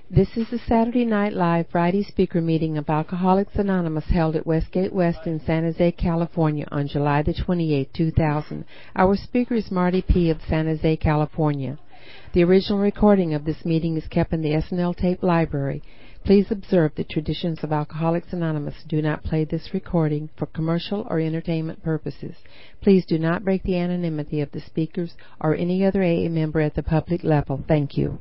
This is the Saturday Night Live Friday speaker meeting of Alcoholics Anonymous held at Westgate West in San Jose, California on July the 28th, 2000. Our speaker is Marty P. of San Jose, California. The original recording of this meeting is kept in the SNL Tape Library. Please observe the traditions of Alcoholics Anonymous do not play this recording for commercial or entertainment purposes. Please do not break the anonymity of the speakers or any other AA member at the public level. Thank you.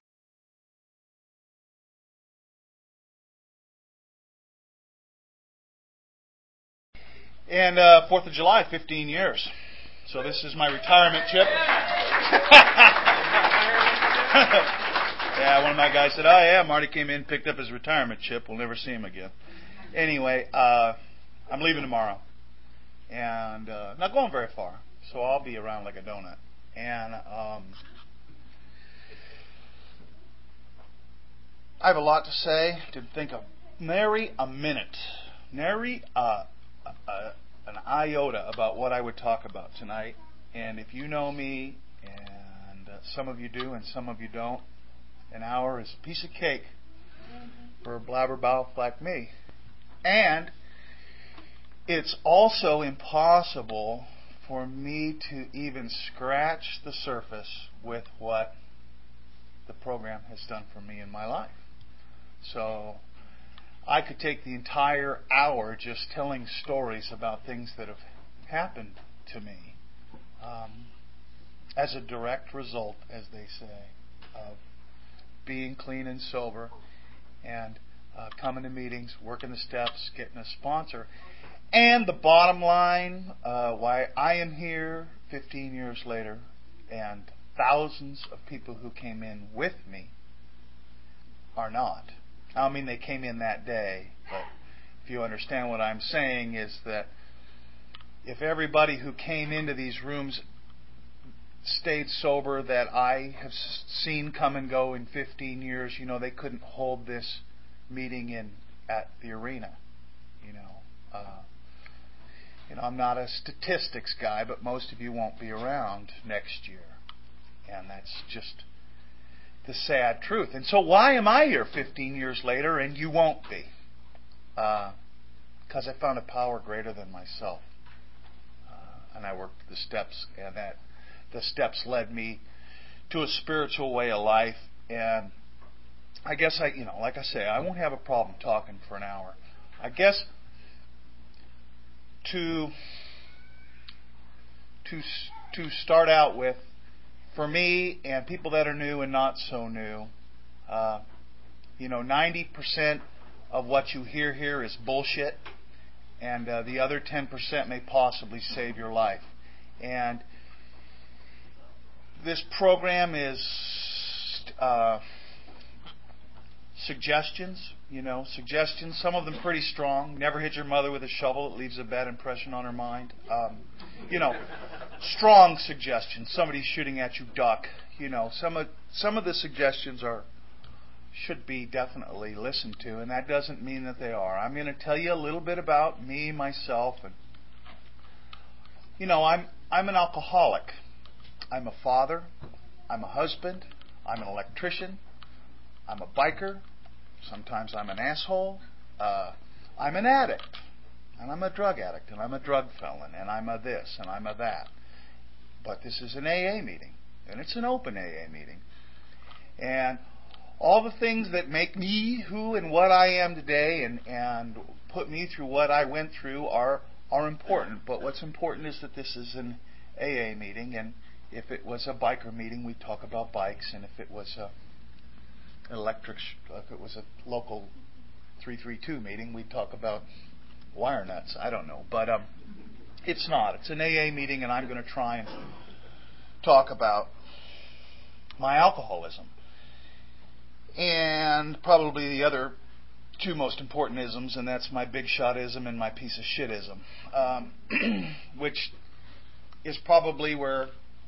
And 4th of July, 15 years. So this is my retirement chip. Yeah, one of my guys said, oh yeah, Marty came in, picked up his retirement chip. We'll never see him again. Anyway, I'm leaving tomorrow. And not going very far. So I'll be around like a donut. And I have a lot to say. To think of nary a minute. Nary an iota about what I would talk about tonight. And if you know me, and some of you do and some of you don't, an hour is a piece of cake for a blabbermouth like me. And it's also impossible for me to even scratch the surface with what the program has done for me in my life. So I could take the entire hour just telling stories about things that have happened to me as a direct result, as they say, of being clean and sober and coming to meetings, working the steps, getting a sponsor. And the bottom line, why I am here 15 years later, and thousands of people who came in with me are not. I mean, they came in that day, but if you understand what I'm saying is that if everybody who came into these rooms stayed sober that I have seen come and go in 15 years, they couldn't hold this meeting at the arena. I'm not a statistics guy, but most of you won't be around next year. And that's just the sad truth. And so why am I here 15 years later and you won't be? Because I found a power greater than myself. And I worked the steps, and that the steps led me to a spiritual way of life. And I guess like I say, I won't have a problem talking for an hour. I guess to start out with, for me and people that are new and not so new, 90% of what you hear here is bullshit, and the other 10% may possibly save your life. And this program is suggestions, suggestions, some of them pretty strong. Never hit your mother with a shovel, it leaves a bad impression on her mind. Strong suggestions. Somebody shooting at you, duck. Some of the suggestions should be definitely listened to, and that doesn't mean that they are. I'm going to tell you a little bit about me, myself, and I'm an alcoholic. I'm a father. I'm a husband. I'm an electrician. I'm a biker. Sometimes I'm an asshole. I'm an addict. And I'm a drug addict. And I'm a drug felon. And I'm a this. And I'm a that. But this is an AA meeting. And it's an open AA meeting. And all the things that make me who and what I am today and put me through what I went through are important. But what's important is that this is an AA meeting. And if it was a biker meeting, we'd talk about bikes. And if it was if it was a local 332 meeting, we'd talk about wire nuts. I don't know. But it's not. It's an AA meeting, and I'm going to try and talk about my alcoholism. And probably the other two most important isms, and that's my big shot-ism and my piece of shit-ism, which is probably where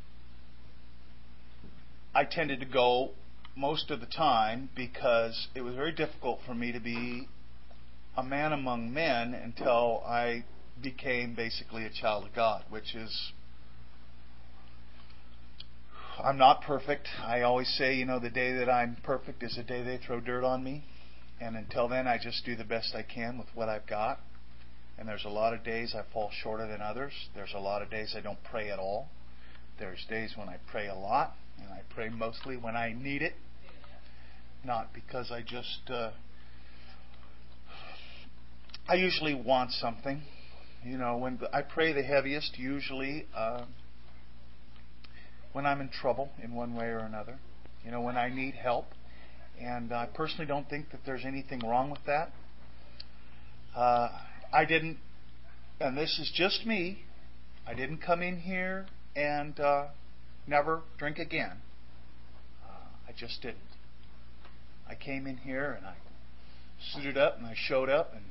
I tended to go most of the time, because it was very difficult for me to be a man among men until I became basically a child of God, which is I'm not perfect. I always say, the day that I'm perfect is the day they throw dirt on me. And until then, I just do the best I can with what I've got. And there's a lot of days I fall shorter than others. There's a lot of days I don't pray at all. There's days when I pray a lot, and I pray mostly when I need it. Not because I just... I usually want something. When I pray the heaviest, usually when I'm in trouble in one way or another. When I need help. And I personally don't think that there's anything wrong with that. I didn't, and this is just me, I didn't come in here and never drink again. I just didn't. I came in here and I suited up and I showed up and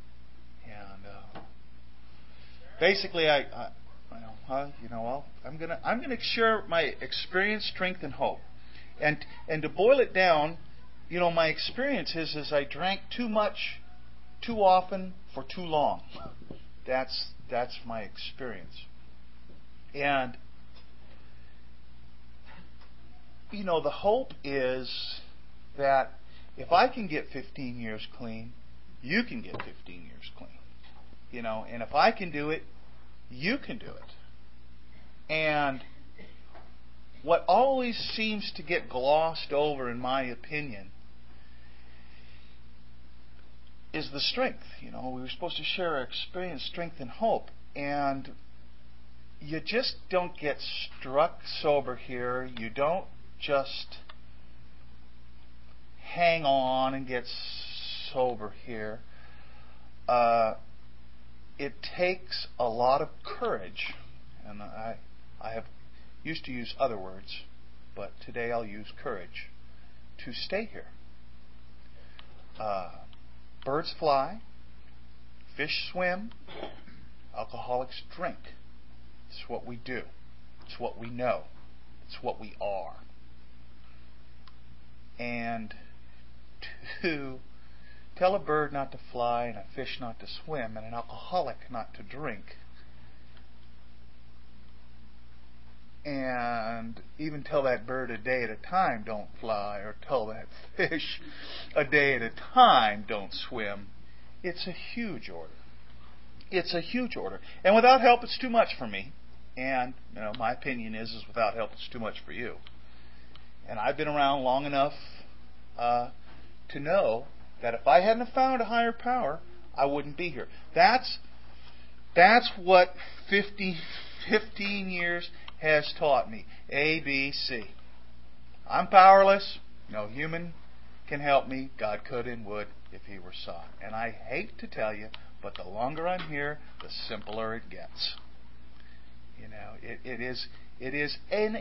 basically I'm gonna share my experience, strength, and hope. And to boil it down, my experience is I drank too much, too often, for too long. That's my experience. And the hope is that if I can get 15 years clean, you can get 15 years clean. And if I can do it, you can do it. And what always seems to get glossed over, in my opinion, is the strength. We were supposed to share our experience, strength, and hope. And you just don't get struck sober here. You don't just hang on and get sober here. It takes a lot of courage. And I have used to use other words, but today I'll use courage to stay here. Birds fly, fish swim, alcoholics drink. It's what we do. It's what we know. It's what we are. And to tell a bird not to fly and a fish not to swim and an alcoholic not to drink, and even tell that bird a day at a time don't fly, or tell that fish a day at a time don't swim, it's a huge order. It's a huge order. And without help, it's too much for me. And my opinion is without help, it's too much for you. And I've been around long enough to know that if I hadn't found a higher power, I wouldn't be here. That's what 15 years has taught me. A, B, C. I'm powerless. No human can help me. God could and would if He were sought. And I hate to tell you, but the longer I'm here, the simpler it gets. It is an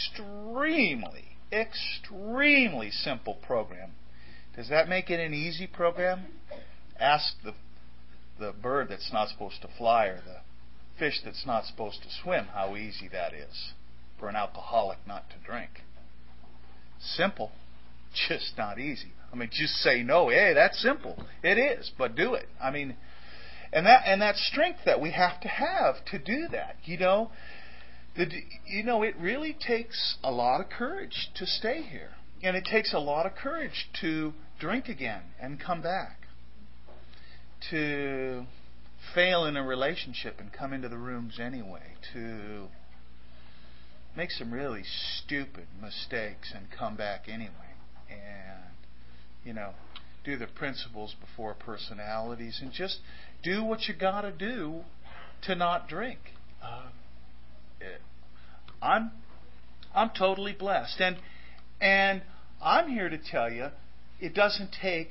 extremely simple program. Does that make it an easy program? Ask the bird that's not supposed to fly or the fish that's not supposed to swim how easy that is for an alcoholic not to drink. Simple, just not easy. Just say no. Hey, that's simple. It is, but do it. And that strength that we have to do that. It really takes a lot of courage to stay here. And it takes a lot of courage to drink again and come back. To fail in a relationship and come into the rooms anyway. To make some really stupid mistakes and come back anyway. And, do the principles before personalities. And just do what you got to do to not drink. I'm totally blessed. And I'm here to tell you, it doesn't take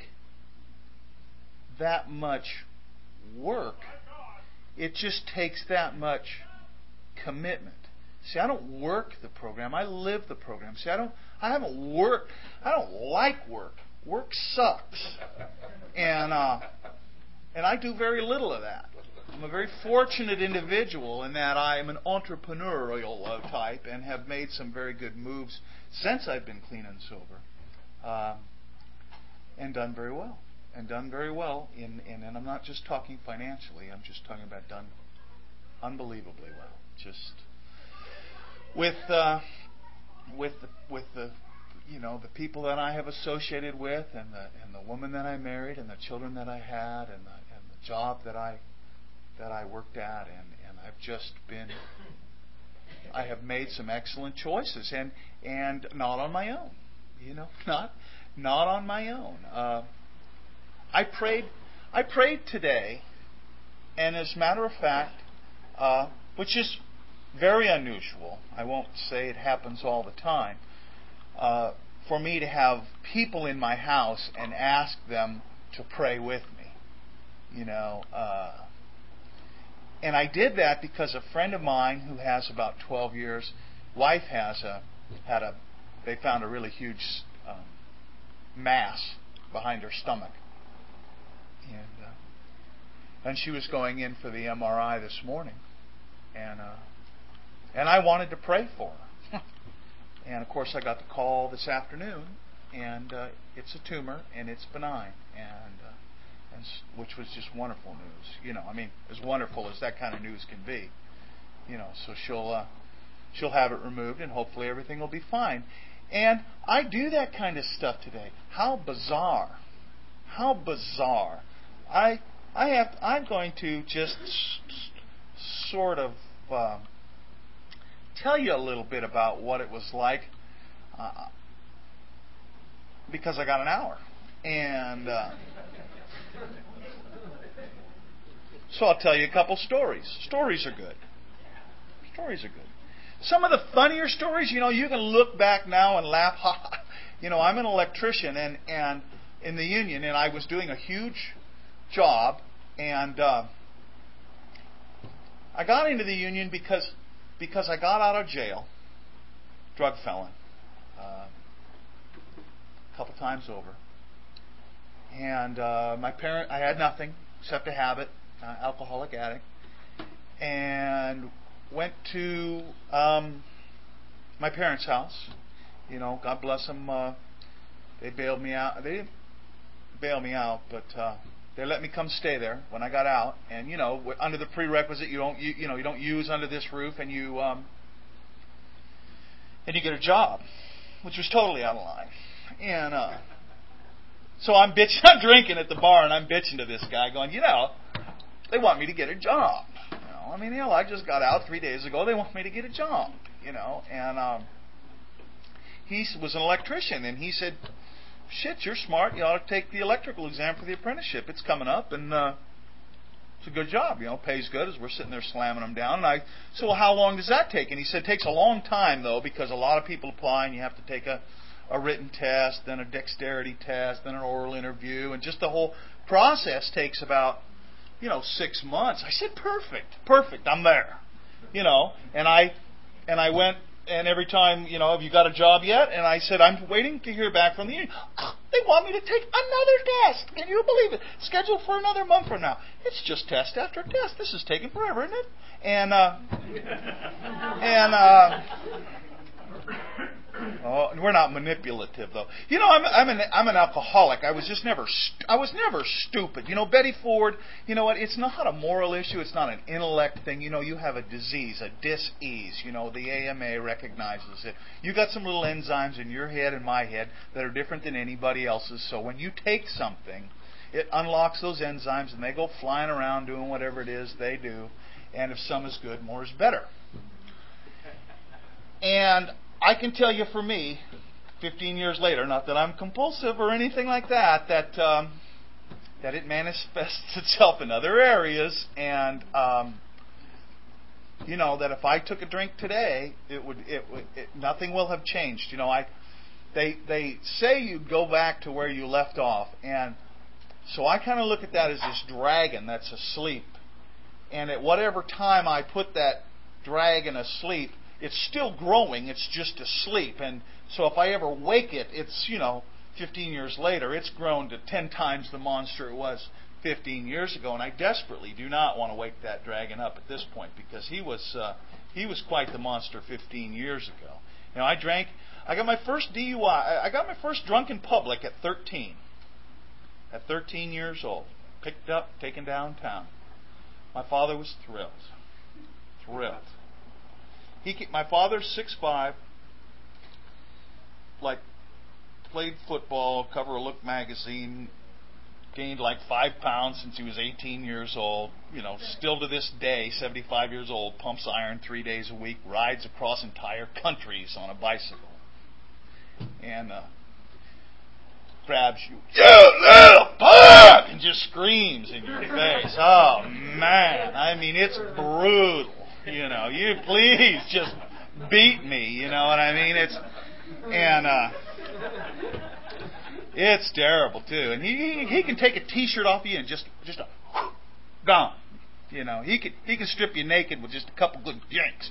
that much work. It just takes that much commitment. See, I don't work the program. I live the program. See, I don't like work. Work sucks. And I do very little of that. I'm a very fortunate individual in that I am an entrepreneurial type and have made some very good moves since I've been clean and sober, and done very well. And and I'm not just talking financially. I'm just talking about done unbelievably well. Just with with the the people that I have associated with, and the woman that I married, and the children that I had, and the job that I worked at, and I've just been. I have made some excellent choices, and not on my own, not on my own. I prayed today, and as a matter of fact, which is very unusual. I won't say it happens all the time. For me to have people in my house and ask them to pray with me, and I did that because a friend of mine who has about 12 years, wife they found a really huge mass behind her stomach, and she was going in for the MRI this morning, and I wanted to pray for her, and of course I got the call this afternoon, and it's a tumor and it's benign, and which was just wonderful news. As wonderful as that kind of news can be. So she'll have it removed, and hopefully everything will be fine. And I do that kind of stuff today. How bizarre! How bizarre! I'm going to just sort of tell you a little bit about what it was like, because I got an hour, and. So I'll tell you a couple stories. Stories are good. Stories are good. Some of the funnier stories, you can look back now and laugh. I'm an electrician and in the union, and I was doing a huge job, and I got into the union because I got out of jail, drug felon, a couple times over, and I had nothing except a habit. Alcoholic addict, and went to my parents' house. God bless them. They bailed me out. They didn't bail me out, but they let me come stay there when I got out. And under the prerequisite, you don't use under this roof, and you get a job, which was totally out of line. And so I'm drinking at the bar, and I'm bitching to this guy, going, they want me to get a job. I just got out 3 days ago. They want me to get a job. And he was an electrician, and he said, "Shit, you're smart. You ought to take the electrical exam for the apprenticeship. It's coming up, and it's a good job. Pays good." As we're sitting there slamming them down, and I said, "Well, how long does that take?" And he said, "It takes a long time though, because a lot of people apply, and you have to take a written test, then a dexterity test, then an oral interview, and just the whole process takes about." 6 months. I said, perfect, I'm there. And I went, and every time, have you got a job yet? And I said, I'm waiting to hear back from the union. They want me to take another test. Can you believe it? Scheduled for another month from now. It's just test after test. This is taking forever, isn't it? And we're not manipulative, though. I'm an alcoholic. I was never stupid. Betty Ford. You know what? It's not a moral issue. It's not an intellect thing. You have a disease, a dis-ease. The AMA recognizes it. You got some little enzymes in your head and my head that are different than anybody else's. So when you take something, it unlocks those enzymes, and they go flying around doing whatever it is they do. And if some is good, more is better. And I can tell you, for me, 15 years later, not that I'm compulsive or anything like that, that it manifests itself in other areas, and that if I took a drink today, nothing will have changed. They say you go back to where you left off, and so I kind of look at that as this dragon that's asleep, and at whatever time I put that dragon asleep, it's still growing, it's just asleep. And so if I ever wake it, it's, 15 years later, it's grown to 10 times the monster it was 15 years ago. And I desperately do not want to wake that dragon up at this point, because he was quite the monster 15 years ago. I got my first DUI, I got my first drunk in public at 13. At 13 years old. Picked up, taken downtown. My father was thrilled. My father's 6'5", like played football, cover of Look magazine, gained like 5 pounds since he was 18 years old. Still to this day, 75 years old, pumps iron 3 days a week, rides across entire countries on a bicycle, and grabs you, "You little punk!" and just screams in your face. Oh man, I mean, it's brutal. You please just beat me. You know what I mean? It's terrible too. And he can take a T-shirt off you and just gone. He can strip you naked with just a couple good yanks.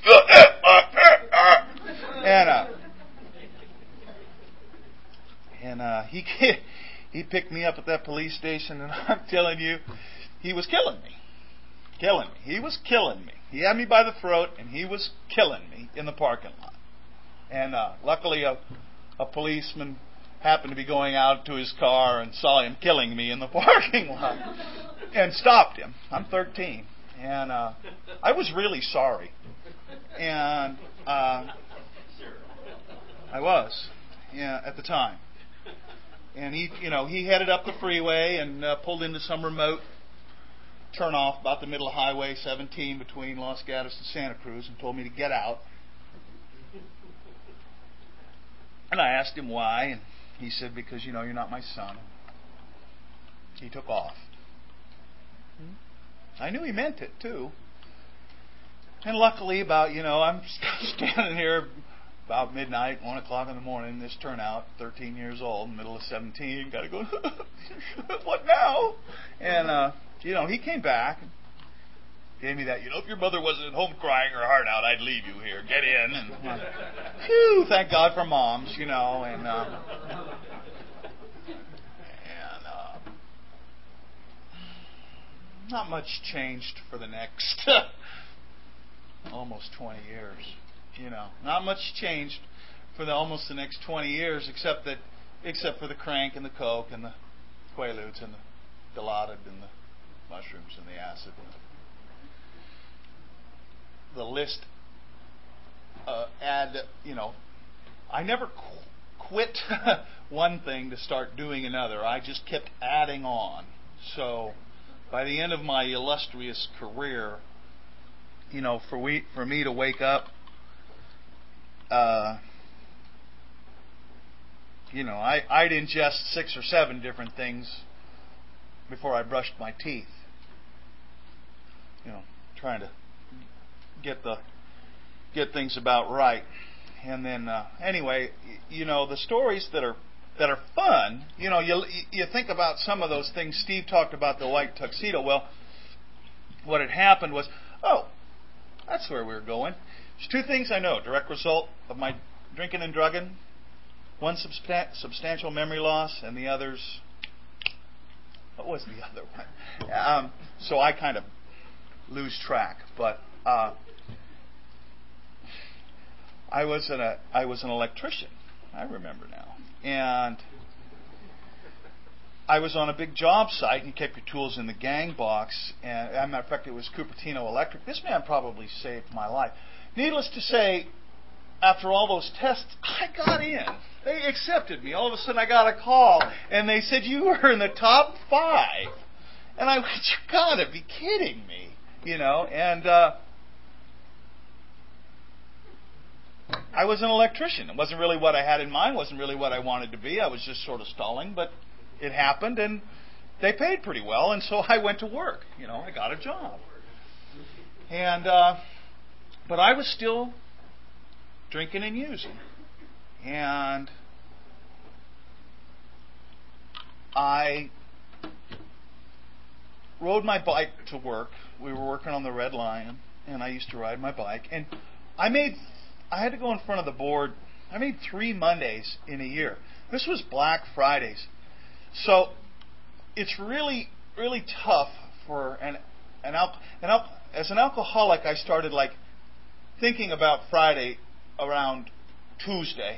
And he picked me up at that police station, and I'm telling you, he was killing me. He was killing me. He had me by the throat, and he was killing me in the parking lot. And luckily, a policeman happened to be going out to his car and saw him killing me in the parking lot and stopped him. I'm 13, and I was really sorry. And I was, at the time. And he headed up the freeway and pulled into some remote turnoff about the middle of Highway 17 between Los Gatos and Santa Cruz, and told me to get out. And I asked him why, and he said, "Because you're not my son." He took off. I knew he meant it too. And luckily, I'm standing here about midnight, 1 o'clock in the morning, this turnout, 13 years old, middle of 17, got to go, "What now?" And, he came back and gave me that, "If your mother wasn't at home crying her heart out, I'd leave you here. Get in." And, phew, thank God for moms, and not much changed for the next almost 20 years. Not much changed for almost the next 20 years, except for the crank and the coke and the Quaaludes and the Dilaudid and the mushrooms and the acid. The list I never quit one thing to start doing another. I just kept adding on. So by the end of my illustrious career, for me to wake up, I'd ingest 6 or 7 different things before I brushed my teeth. Trying to get things about right. And then anyway, the stories that are fun. You think about some of those things. Steve talked about the white tuxedo. Well, what had happened was, that's where we were going. There's 2 things I know. Direct result of my drinking and drugging. One, substantial memory loss, and the others... What was the other one? So I kind of lose track. But I was an electrician. I remember now. And I was on a big job site, and you kept your tools in the gang box. And as a matter of fact, it was Cupertino Electric. This man probably saved my life. Needless to say, after all those tests, I got in. They accepted me. All of a sudden, I got a call, and they said, "You were in the top 5." And I went, "You gotta be kidding me," And I was an electrician. It wasn't really what I had in mind. It wasn't really what I wanted to be. I was just sort of stalling, but it happened, and they paid pretty well, and so I went to work. I got a job. And but I was still drinking and using. And I rode my bike to work. We were working on the Red Lion, and I used to ride my bike. And I had to go in front of the board. I made 3 Mondays in a year. This was Black Fridays. So it's really, really tough for as an alcoholic, I started thinking about Friday around Tuesday.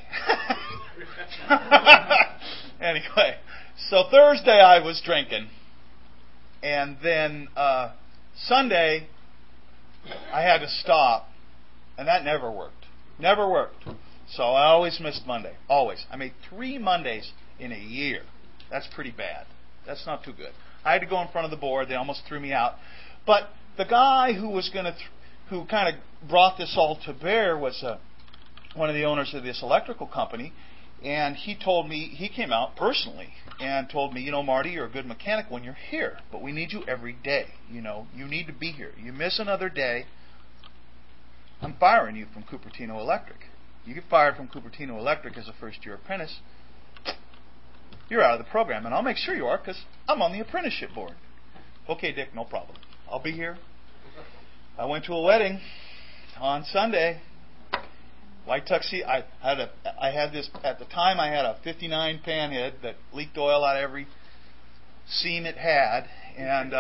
Anyway, so Thursday I was drinking, and then Sunday I had to stop, and that never worked. Never worked. So I always missed Monday. Always. I made 3 Mondays in a year. That's pretty bad. That's not too good. I had to go in front of the board. They almost threw me out. But the guy who was going to, who kind of brought this all to bear was one of the owners of this electrical company. And he told me, he came out personally and told me, you know, Marty, you're a good mechanic when you're here, but we need you every day. You know, you need to be here. You miss another day, I'm firing you from Cupertino Electric. You get fired from Cupertino Electric as a first-year apprentice, you're out of the program, and I'll make sure you are because I'm on the apprenticeship board. Okay, Dick, no problem. I'll be here. I went to a wedding on Sunday. White tuxedo. I had this at the time. I had a '59 panhead that leaked oil out of every seam it had, and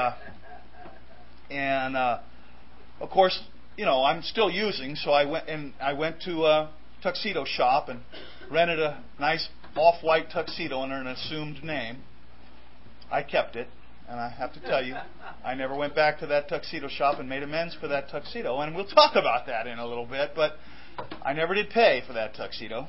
of course, you know, I'm still using. So I went to a tuxedo shop and rented a nice off-white tuxedo under an assumed name. I kept it, and I have to tell you, I never went back to that tuxedo shop and made amends for that tuxedo. And we'll talk about that in a little bit, but I never did pay for that tuxedo.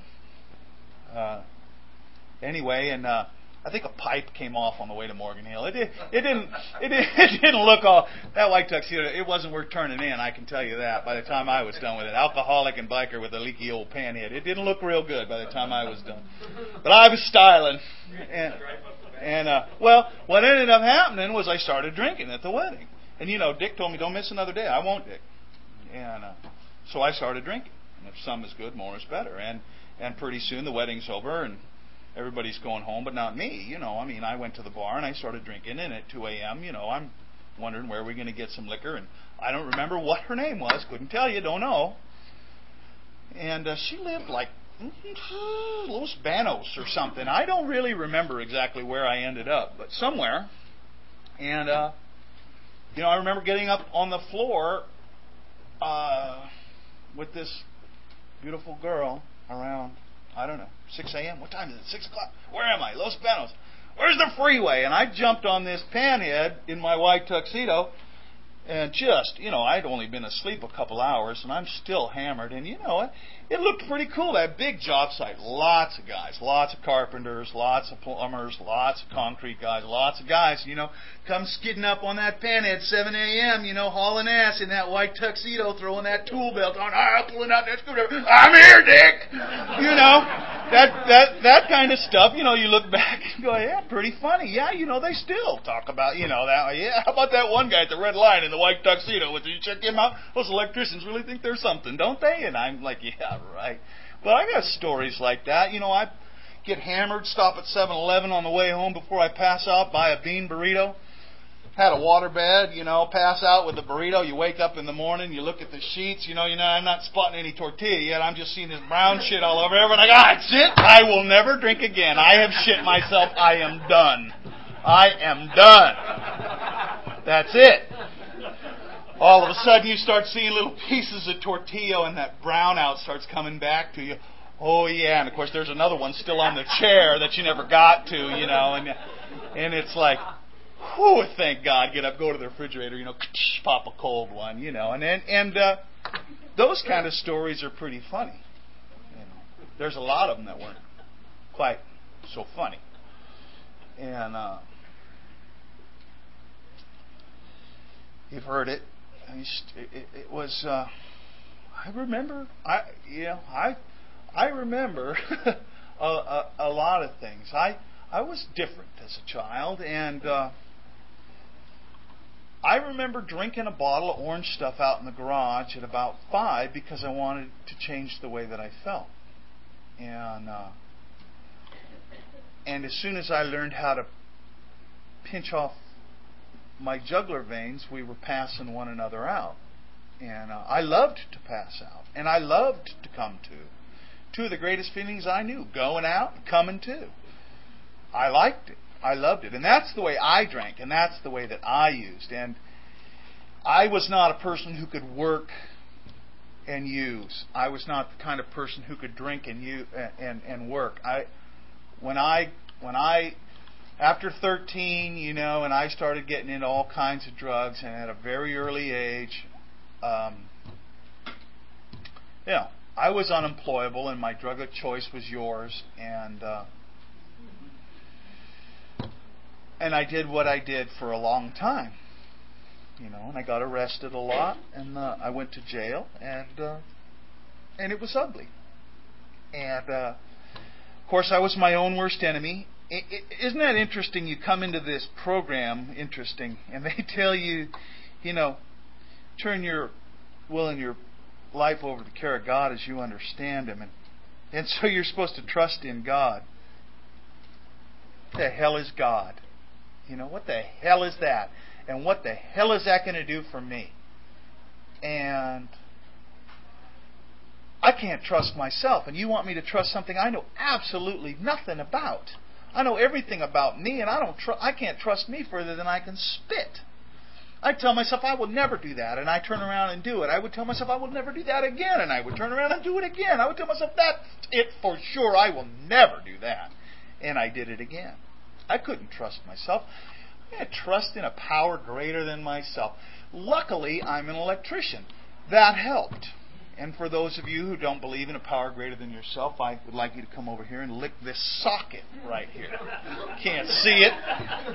Anyway, and I think a pipe came off on the way to Morgan Hill. It didn't look all that white tuxedo. It wasn't worth turning in. I can tell you that. By the time I was done with it, alcoholic and biker with a leaky old panhead. It didn't look real good by the time I was done. But I was styling, and well, what ended up happening was I started drinking at the wedding. And you know, Dick told me, "Don't miss another day." I won't, Dick. And so I started drinking. And if some is good, more is better. And pretty soon the wedding's over and everybody's going home, but not me. You know, I mean, I went to the bar and I started drinking, and at 2 a.m., you know, I'm wondering where we're going to get some liquor, and I don't remember what her name was. Couldn't tell you, don't know. And she lived like Los Banos or something. I don't really remember exactly where I ended up, but somewhere. And, you know, I remember getting up on the floor with this beautiful girl around, I don't know, 6 a.m. What time is it? 6 o'clock. Where am I? Los Banos. Where's the freeway? And I jumped on this panhead in my white tuxedo, and just, you know, I'd only been asleep a couple hours, and I'm still hammered. And, you know, it looked pretty cool, that big job site. Lots of guys, lots of carpenters, lots of plumbers, lots of concrete guys, lots of guys, you know, come skidding up on that panhead 7 a.m., you know, hauling ass in that white tuxedo, throwing that tool belt on, pulling out that screwdriver. I'm here, Dick! You know, that kind of stuff. You know, you look back and go, yeah, pretty funny. Yeah, you know, they still talk about, you know, that. Yeah, how about that one guy at the Red Lion in the white tuxedo? Did you check him out? Those electricians really think they're something, don't they? And I'm like, yeah, right. But I got stories like that. You know, I get hammered, stop at 7-Eleven on the way home before I pass out, buy a bean burrito. Had a waterbed, you know, pass out with the burrito. You wake up in the morning, you look at the sheets, you know, I'm not spotting any tortilla yet. I'm just seeing this brown shit all over everyone. I go, that's it. I will never drink again. I have shit myself. I am done. I am done. That's it. All of a sudden you start seeing little pieces of tortilla and that brownout starts coming back to you. Oh, yeah. And, of course, there's another one still on the chair that you never got to, you know, and it's like, whew, thank God, get up, go to the refrigerator, you know, pop a cold one, you know. And those kind of stories are pretty funny. You know, there's a lot of them that weren't quite so funny. And you've heard it. It was, I remember a lot of things. I was different as a child, and I remember drinking a bottle of orange stuff out in the garage at about 5 because I wanted to change the way that I felt. And as soon as I learned how to pinch off my jugular veins, we were passing one another out. And I loved to pass out, and I loved to come to. Two of the greatest feelings I knew, going out and coming to. I liked it. I loved it. And that's the way I drank, and that's the way that I used. And I was not a person who could work and use. I was not the kind of person who could drink and work. When I after 13, you know, and I started getting into all kinds of drugs, and at a very early age, I was unemployable, and my drug of choice was yours, and I did what I did for a long time, and I got arrested a lot, and I went to jail, and it was ugly, and of course I was my own worst enemy. Isn't that interesting? You come into this program, and they tell you, turn your will and your life over to the care of God as you understand Him, and so you're supposed to trust in God. What the hell is God? What the hell is that? And what the hell is that going to do for me? And I can't trust myself, and you want me to trust something I know absolutely nothing about. I know everything about me, and I can't trust me further than I can spit. I tell myself I will never do that, and I turn around and do it. I would tell myself I will never do that again, and I would turn around and do it again. I would tell myself that's it for sure. I will never do that, and I did it again. I couldn't trust myself. I had trust in a power greater than myself. Luckily, I'm an electrician. That helped. And for those of you who don't believe in a power greater than yourself, I would like you to come over here and lick this socket right here. Can't see it.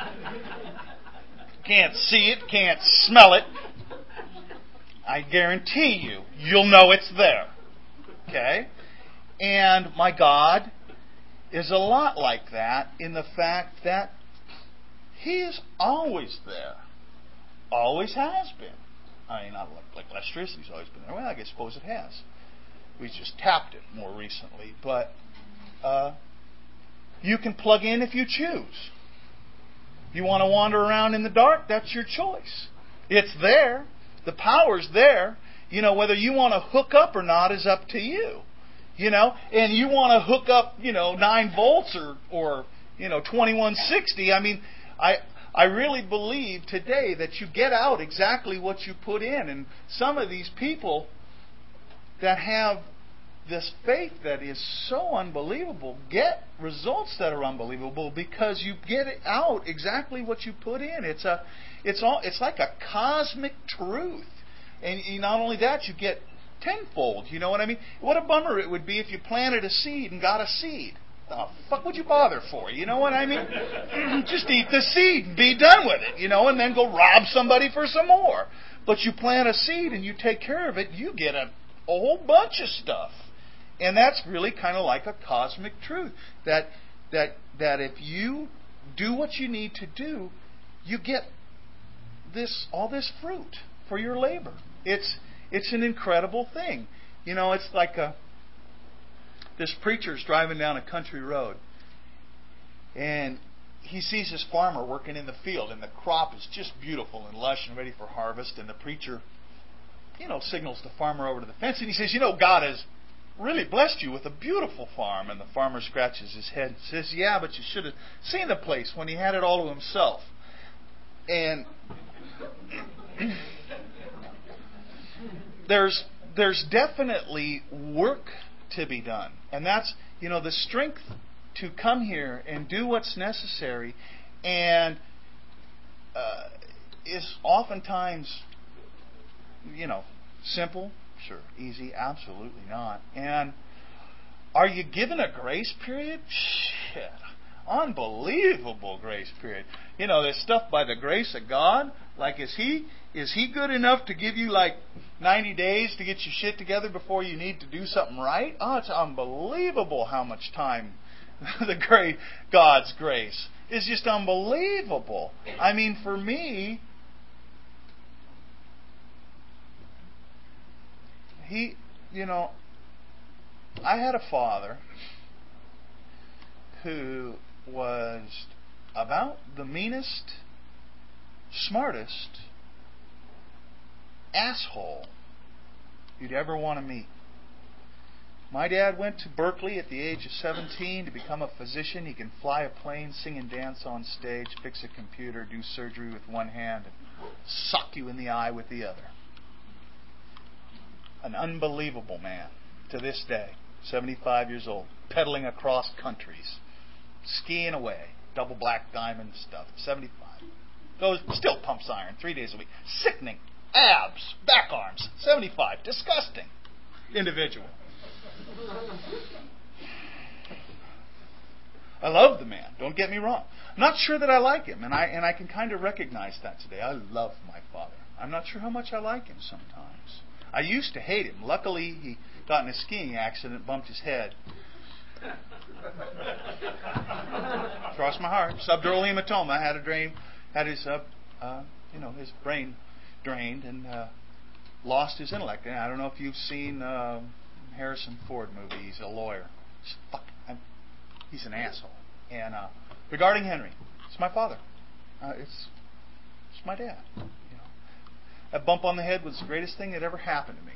Can't see it. Can't smell it. I guarantee you'll know it's there. Okay? And my God is a lot like that in the fact that He is always there. Always has been. I mean, not like electricity's always been there. Well, I suppose it has. We just tapped it more recently. But you can plug in if you choose. You want to wander around in the dark? That's your choice. It's there. The power's there. Whether you want to hook up or not is up to you. And you want to hook up, 9 volts or 2160. I mean, I really believe today that you get out exactly what you put in. And some of these people that have this faith that is so unbelievable get results that are unbelievable because you get out exactly what you put in. It's like a cosmic truth. And not only that, you get tenfold. You know what I mean? What a bummer it would be if you planted a seed and got a seed. The fuck would you bother for? You know what I mean? Just eat the seed and be done with it, and then go rob somebody for some more. But you plant a seed and you take care of it, you get a whole bunch of stuff. And that's really kind of like a cosmic truth. That if you do what you need to do, you get all this fruit for your labor. It's an incredible thing. It's like this preacher's driving down a country road, and he sees this farmer working in the field, and the crop is just beautiful and lush and ready for harvest. And the preacher, signals the farmer over to the fence, and he says, God has really blessed you with a beautiful farm. And the farmer scratches his head and says, yeah, but you should have seen the place when he had it all to himself. And there's definitely work to be done. And that's, the strength to come here and do what's necessary and is oftentimes, simple. Sure. Easy. Absolutely not. And are you given a grace period? Shit. Unbelievable grace period. This stuff by the grace of God. Like, is He good enough to give you 90 days to get your shit together before you need to do something right? Oh, it's unbelievable how much time God's grace is just unbelievable. I mean, for me, I had a father who was about the meanest, smartest asshole you'd ever want to meet. My dad went to Berkeley at the age of 17 to become a physician. He can fly a plane, sing and dance on stage, fix a computer, do surgery with one hand, and sock you in the eye with the other. An unbelievable man to this day, 75 years old, pedaling across countries, skiing away, double black diamond stuff, 75. Still pumps iron 3 days a week. Sickening. Abs, back arms, 75. Disgusting individual. I love the man. Don't get me wrong. I'm not sure that I like him, and I can kind of recognize that today. I love my father. I'm not sure how much I like him sometimes. I used to hate him. Luckily, he got in a skiing accident, bumped his head. Crossed my heart. Subdural hematoma. Had his his brain drained and lost his intellect. And I don't know if you've seen Harrison Ford movie. He's a lawyer. He's an asshole. And regarding Henry, it's my father. It's my dad. That bump on the head was the greatest thing that ever happened to me.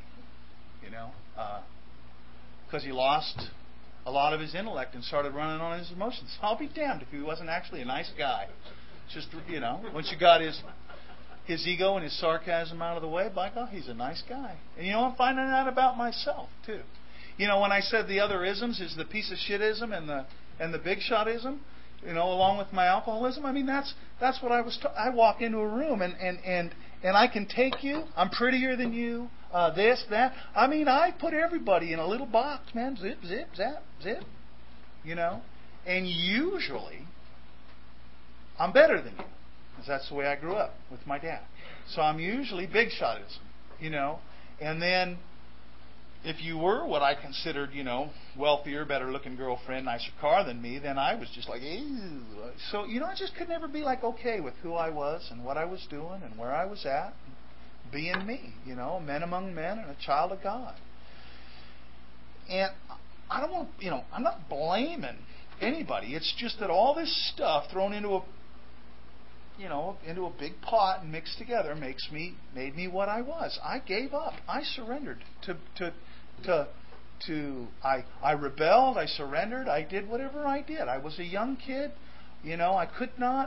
Because he lost a lot of his intellect and started running on his emotions. I'll be damned if he wasn't actually a nice guy. Just once you got his ego and his sarcasm out of the way, by God, he's a nice guy. And I'm finding that about myself too. When I said the other isms is the piece of shitism and the big shotism, along with my alcoholism. I mean, that's what I was. I walk into a room and I can take you. I'm prettier than you. This, that. I mean, I put everybody in a little box, man. Zip, zip, zap, zip. And usually I'm better than you, because that's the way I grew up with my dad. So I'm usually big shotism, And then if you were what I considered, wealthier, better-looking girlfriend, nicer car than me, then I was just like, ew. So, I just could never be okay with who I was and what I was doing and where I was at, being me, men among men and a child of God. And I don't want, I'm not blaming anybody. It's just that all this stuff thrown into a big pot and mixed together made me what I was. I gave up. I surrendered I rebelled, I surrendered, I did whatever I did. I was a young kid, I could not,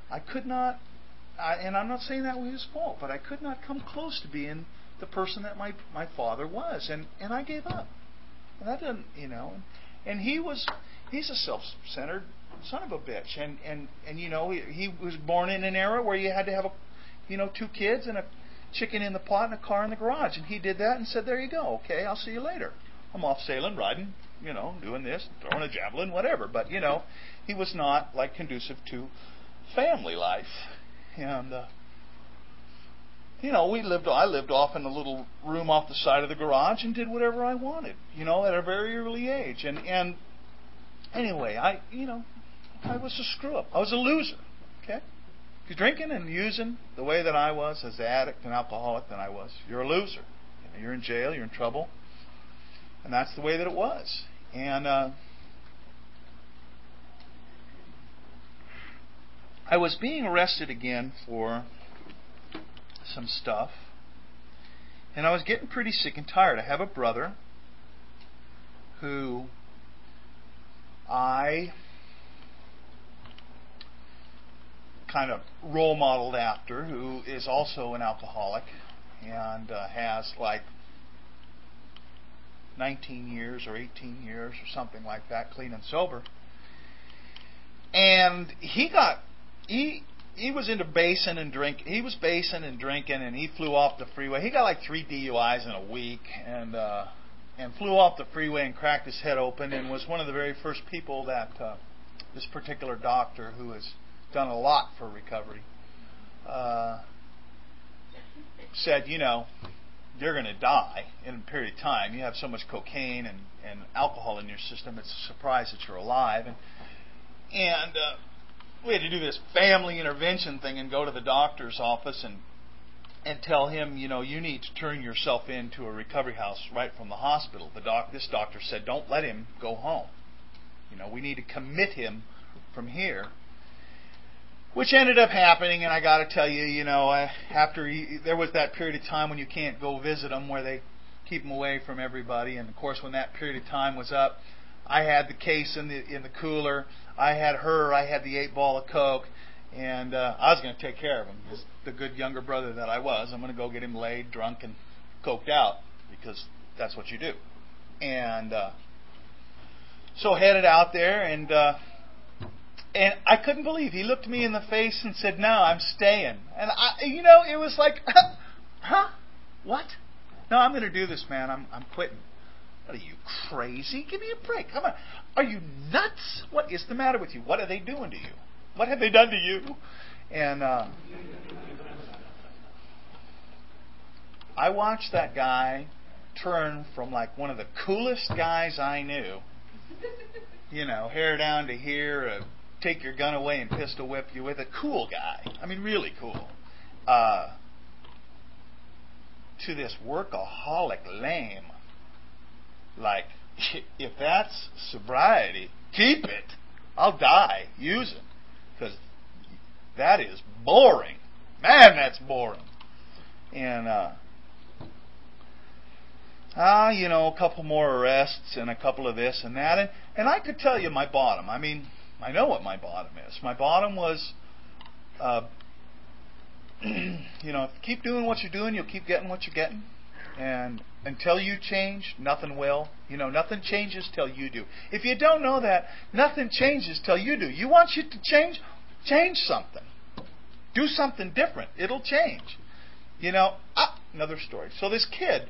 and I'm not saying that was his fault, but I could not come close to being the person that my father was, and I gave up. And that doesn't, and he's a self-centered son of a bitch, and he was born in an era where you had to have two kids and a chicken in the pot and a car in the garage, and he did that and said, there you go, okay, I'll see you later. I'm off sailing, riding, doing this, throwing a javelin, whatever. But he was not conducive to family life, and I lived off in a little room off the side of the garage and did whatever I wanted, at a very early age. And anyway, I was a screw up. I was a loser. Okay. If you're drinking and using the way that I was, as an addict and alcoholic that I was, you're a loser. You're in jail, you're in trouble. And that's the way that it was. And I was being arrested again for some stuff. And I was getting pretty sick and tired. I have a brother who I kind of role modeled after, who is also an alcoholic and has 19 years or 18 years or something like that, clean and sober. And he was into basing and drink. He was basing and drinking, and he flew off the freeway. He got 3 DUIs in a week, and flew off the freeway and cracked his head open, and was one of the very first people that this particular doctor, who has done a lot for recovery, said, you're going to die in a period of time. You have so much cocaine and alcohol in your system, it's a surprise that you're alive. And we had to do this family intervention thing and go to the doctor's office and tell him, you need to turn yourself into a recovery house right from the hospital. This doctor said, don't let him go home. We need to commit him from here. Which ended up happening, and I got to tell you, after there was that period of time when you can't go visit them, where they keep them away from everybody. And of course, when that period of time was up, I had the case in the cooler. I had the 8-ball of coke, and I was going to take care of him. As the good younger brother that I was, I'm going to go get him laid, drunk, and coked out, because that's what you do. And so headed out there, and I couldn't believe he looked me in the face and said, "No, I'm staying." And it was like, huh? What? No, I'm going to do this, man. I'm quitting. What are you, crazy? Give me a break. Come on. Are you nuts? What is the matter with you? What are they doing to you? What have they done to you? And I watched that guy turn from like one of the coolest guys I knew, hair down to here, take your gun away and pistol whip you with, a cool guy. I mean, really cool. To this workaholic lame. Like, if that's sobriety, keep it. I'll die. Use it. Because that is boring. Man, that's boring. And, a couple more arrests and a couple of this and that. And I could tell you my bottom. I mean, I know what my bottom is. My bottom was, keep doing what you're doing, you'll keep getting what you're getting. And until you change, nothing will. Nothing changes till you do. If you don't know that, nothing changes till you do. You want you to change? Change something. Do something different. It'll change. Another story. So this kid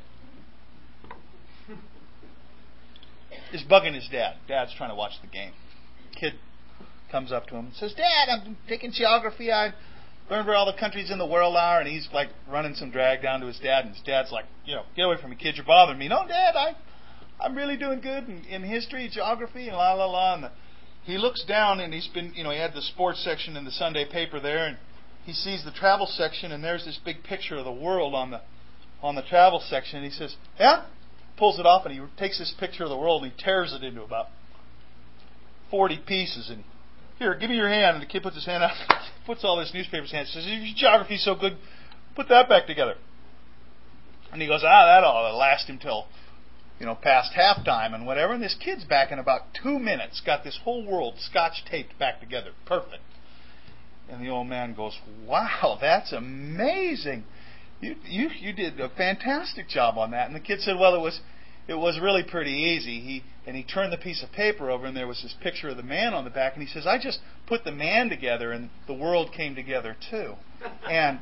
is bugging his dad. Dad's trying to watch the game. Kid comes up to him and says, Dad, I'm taking geography. I learned where all the countries in the world are. And he's like running some drag down to his dad. And his dad's like, get away from me, kid. You're bothering me. No, Dad, I'm really doing good in history, geography, and la, la, la. And he looks down and he's been, he had the sports section in the Sunday paper there. And he sees the travel section. And there's this big picture of the world on the travel section. And he says, yeah? Pulls it off and he takes this picture of the world and he tears it into about 40 pieces. And here, give me your hand. And the kid puts his hand out, puts all this newspaper's hand, says, your geography's so good, put that back together. And he goes, that ought to last him till, past halftime and whatever. And this kid's back in about 2 minutes, got this whole world scotch taped back together. Perfect. And the old man goes, wow, that's amazing. You did a fantastic job on that. And the kid said, well, it was really pretty easy. He turned the piece of paper over, and there was this picture of the man on the back. And he says, I just put the man together, and the world came together too. And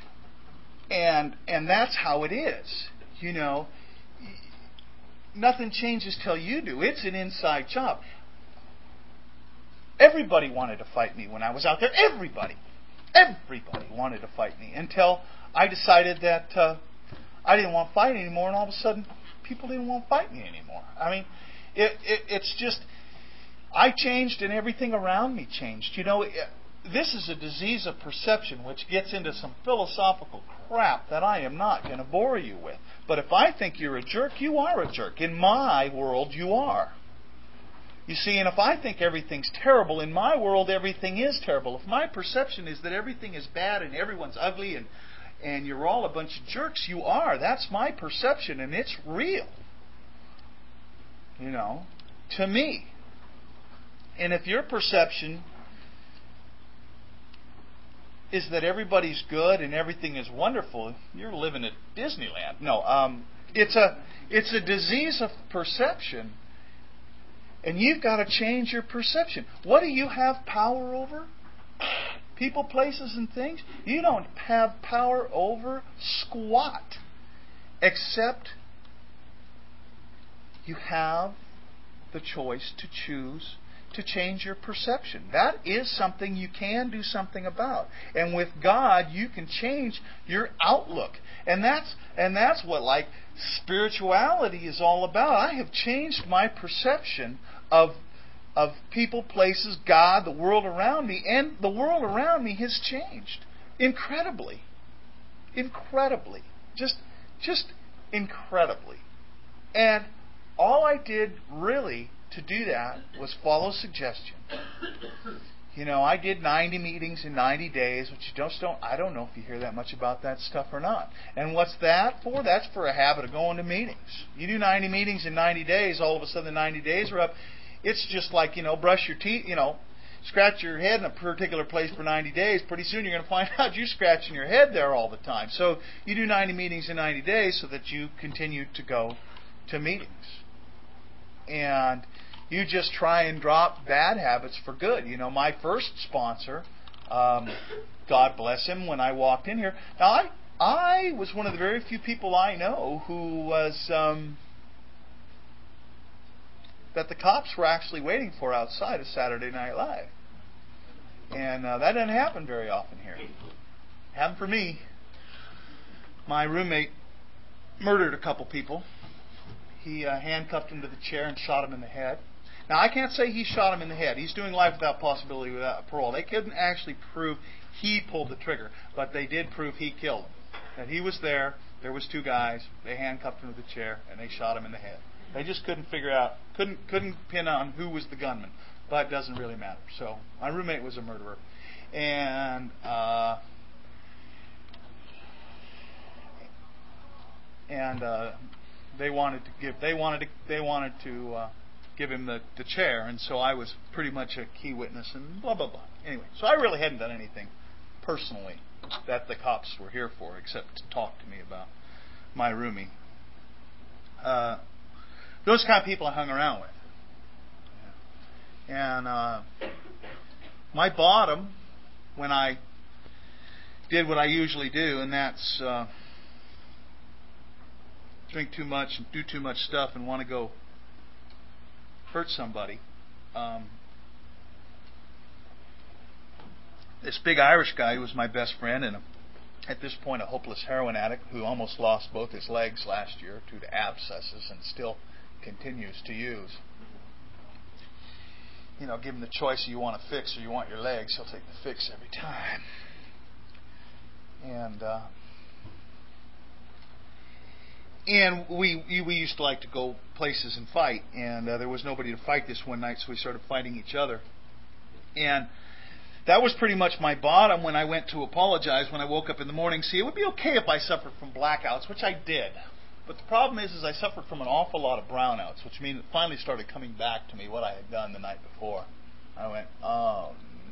that's how it is. Nothing changes till you do. It's an inside job. Everybody wanted to fight me when I was out there. Everybody wanted to fight me until I decided that I didn't want to fight anymore, and all of a sudden, people didn't want to fight me anymore. I mean, it's just, I changed and everything around me changed. This is a disease of perception, which gets into some philosophical crap that I am not going to bore you with. But if I think you're a jerk, you are a jerk. In my world, you are. You see, and if I think everything's terrible, in my world, everything is terrible. If my perception is that everything is bad and everyone's ugly and you're all a bunch of jerks, you are. That's my perception, and it's real. To me. And if your perception is that everybody's good and everything is wonderful, you're living at Disneyland. No, it's a disease of perception, and you've got to change your perception. What do you have power over? People, places, and things? You don't have power over squat, except you have the choice to choose to change your perception. That is something you can do something about. And with God, you can change your outlook. And that's what spirituality is all about. I have changed my perception of people, places, God, the world around me, and the world around me has changed incredibly. Incredibly. Just incredibly. And all I did really to do that was follow suggestion. I did 90 meetings in 90 days, which I don't know if you hear that much about that stuff or not. And what's that for? That's for a habit of going to meetings. You do 90 meetings in 90 days, all of a sudden the 90 days are up. It's just like, brush your teeth, scratch your head in a particular place for 90 days. Pretty soon you're going to find out you're scratching your head there all the time. So you do 90 meetings in 90 days so that you continue to go to meetings. And you just try and drop bad habits for good. My first sponsor, God bless him, when I walked in here. Now, I was one of the very few people I know who was that the cops were actually waiting for outside of Saturday Night Live. And that doesn't happen very often here. It happened for me. My roommate murdered a couple people. He handcuffed him to the chair and shot him in the head. Now, I can't say he shot him in the head. He's doing life without possibility, without parole. They couldn't actually prove he pulled the trigger, but they did prove he killed him. That he was there. There was two guys. They handcuffed him to the chair and they shot him in the head. They just couldn't figure out, couldn't pin on who was the gunman. But it doesn't really matter. So my roommate was a murderer, and they wanted to give him the chair, and so I was pretty much a key witness, and blah blah blah. Anyway, so I really hadn't done anything personally that the cops were here for, except to talk to me about my roomie. Those kind of people I hung around with. And my bottom, when I did what I usually do, and that's drink too much and do too much stuff and want to go hurt somebody. This big Irish guy who was my best friend and at this point a hopeless heroin addict who almost lost both his legs last year due to abscesses and still continues to use. You know, give him the choice: you want a fix or you want your legs. He'll take the fix every time. And we used to like to go places and fight, and there was nobody to fight this one night, so we started fighting each other. And that was pretty much my bottom when I went to apologize when I woke up in the morning. See, it would be okay if I suffered from blackouts, which I did. But the problem is I suffered from an awful lot of brownouts, which means it finally started coming back to me what I had done the night before. I went, oh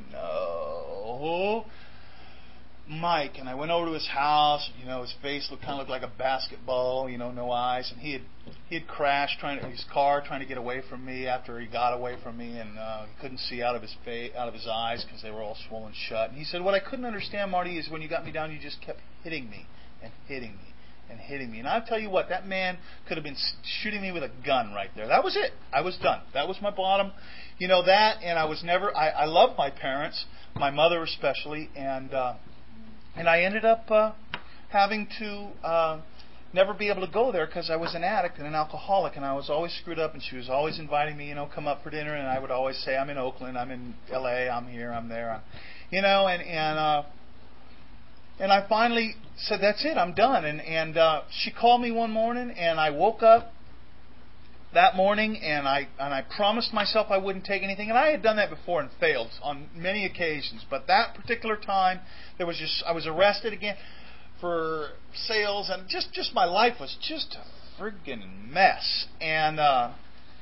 no, Mike. And I went over to his house, and, his face looked like a basketball, no eyes. And he had crashed his car trying to get away from me after he got away from me, and he couldn't see out of his eyes because they were all swollen shut. And he said, what I couldn't understand, Marty, is when you got me down, you just kept hitting me and hitting me and hitting me. And I'll tell you what, that man could have been shooting me with a gun right there. That was it. I was done. That was my bottom. That, and I was never, I loved my parents, my mother especially, and I ended up having to never be able to go there because I was an addict and an alcoholic, and I was always screwed up, and she was always inviting me, come up for dinner, and I would always say, I'm in Oakland, I'm in L.A., I'm here, I'm there, and I finally said, that's it, I'm done. And she called me one morning, and I woke up that morning, and I promised myself I wouldn't take anything. And I had done that before and failed on many occasions. But that particular time, I was arrested again for sales, and just my life was just a friggin' mess. And I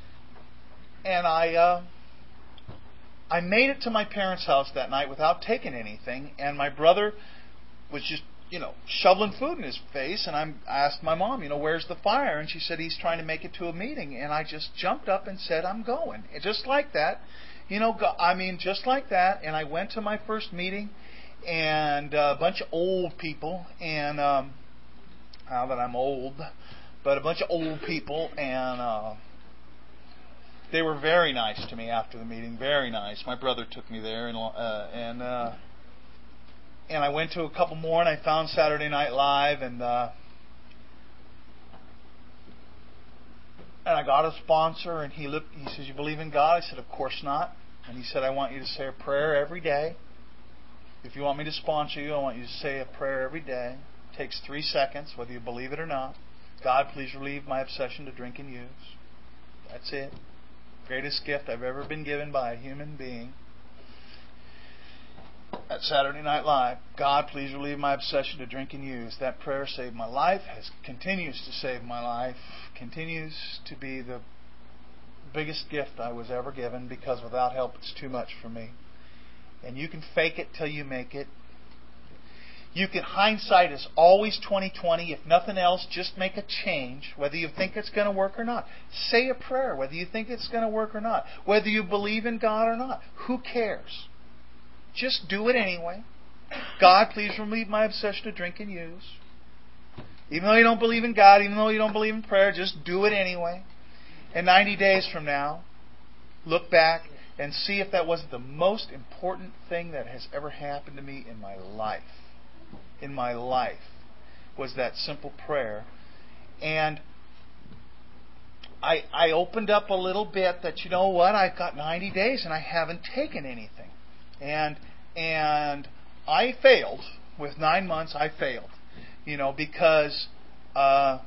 made it to my parents' house that night without taking anything, and my brother was just, shoveling food in his face, and I asked my mom, where's the fire? And she said, he's trying to make it to a meeting. And I just jumped up and said, I'm going. And just like that, just like that. And I went to my first meeting, and a bunch of old people, and now that I'm old, but a bunch of old people, and they were very nice to me after the meeting, very nice. My brother took me there, and I went to a couple more, and I found Saturday Night Live, and I got a sponsor, and he says, you believe in God? I said, of course not. And he said, I want you to say a prayer every day. If you want me to sponsor you, I want you to say a prayer every day. It takes 3 seconds, whether you believe it or not. God, please relieve my obsession to drink and use. That's it. Greatest gift I've ever been given by a human being. At Saturday Night Live, God, please relieve my obsession to drink and use. That prayer saved my life, continues to save my life, continues to be the biggest gift I was ever given, because without help it's too much for me. And you can fake it till you make it. You can, hindsight is always 20/20. If nothing else, just make a change, whether you think it's going to work or not. Say a prayer, whether you think it's going to work or not. Whether you believe in God or not. Who cares? Just do it anyway. God, please relieve my obsession to drink and use. Even though you don't believe in God, even though you don't believe in prayer, just do it anyway. And 90 days from now, look back and see if that wasn't the most important thing that has ever happened to me in my life. In my life was that simple prayer. And I opened up a little bit that, you know what, I've got 90 days and I haven't taken anything. And I failed. With 9 months, I failed. Because I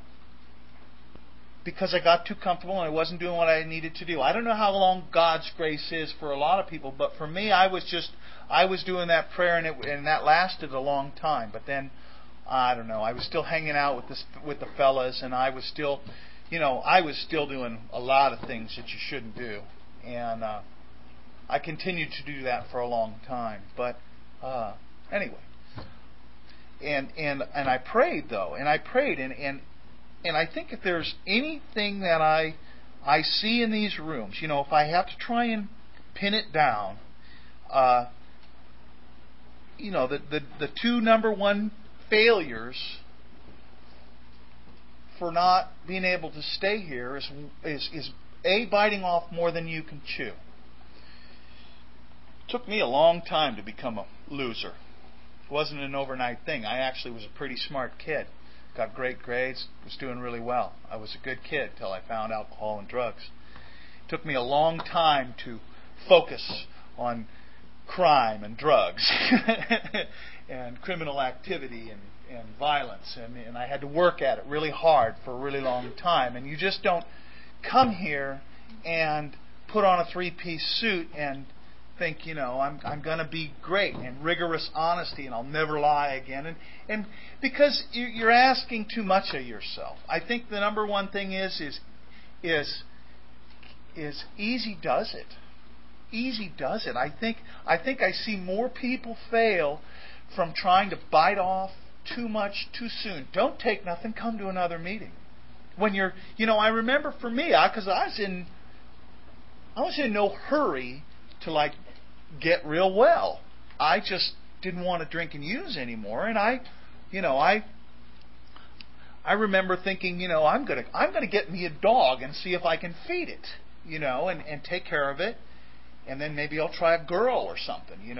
got too comfortable and I wasn't doing what I needed to do. I don't know how long God's grace is for a lot of people, but for me, I was doing that prayer and that lasted a long time. But then, I don't know, I was still hanging out with the fellas, and I was still doing a lot of things that you shouldn't do. And I continued to do that for a long time. But anyway. And I prayed though, and I prayed, and I think if there's anything that I see in these rooms, if I have to try and pin it down, the two number one failures for not being able to stay here is A, biting off more than you can chew. It took me a long time to become a loser. It wasn't an overnight thing. I actually was a pretty smart kid. Got great grades, was doing really well. I was a good kid till I found alcohol and drugs. It took me a long time to focus on crime and drugs and criminal activity and violence. And I had to work at it really hard for a really long time. And you just don't come here and put on a three-piece suit and think, I'm going to be great, and rigorous honesty, and I'll never lie again. And because you're asking too much of yourself. I think the number one thing is easy does it. Easy does it. I think I see more people fail from trying to bite off too much too soon. Don't take nothing. Come to another meeting. When you're, I remember for me, because I was in no hurry to get real well. I just didn't want to drink and use anymore, and I remember thinking, I'm gonna get me a dog and see if I can feed it, and take care of it, and then maybe I'll try a girl or something, and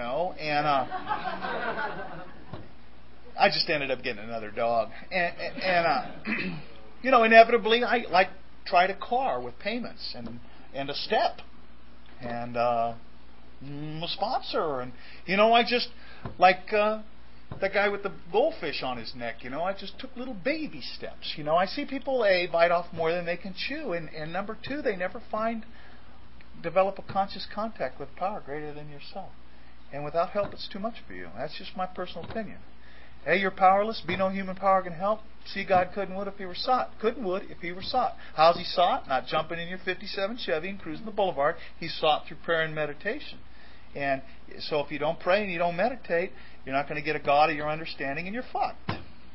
I just ended up getting another dog, and inevitably I tried a car with payments and a step, and a sponsor, and I just that guy with the goldfish on his neck. I just took little baby steps. I see people bite off more than they can chew, and number two, they never develop a conscious contact with power greater than yourself. And without help, it's too much for you. That's just my personal opinion. A, you're powerless. B, no human power can help. C, God couldn't would if he were sought. Couldn't would if he were sought. How's he sought? Not jumping in your 57 Chevy and cruising the boulevard. He's sought through prayer and meditation. And so if you don't pray and you don't meditate, you're not going to get a God of your understanding, and you're fucked.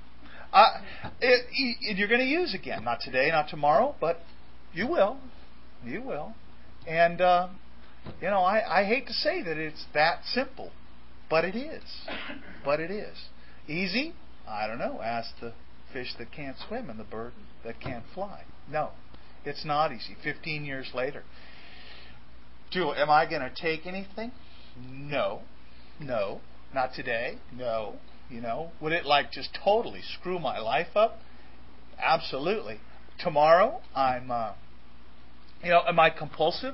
You're going to use again. Not today, not tomorrow, but you will. You will. And, I hate to say that it's that simple, but it is. But it is. Easy? I don't know. Ask the fish that can't swim and the bird that can't fly. No, it's not easy. 15 years later. Am I going to take anything? No. No. Not today. No. Would it just totally screw my life up? Absolutely. Tomorrow, I'm, am I compulsive?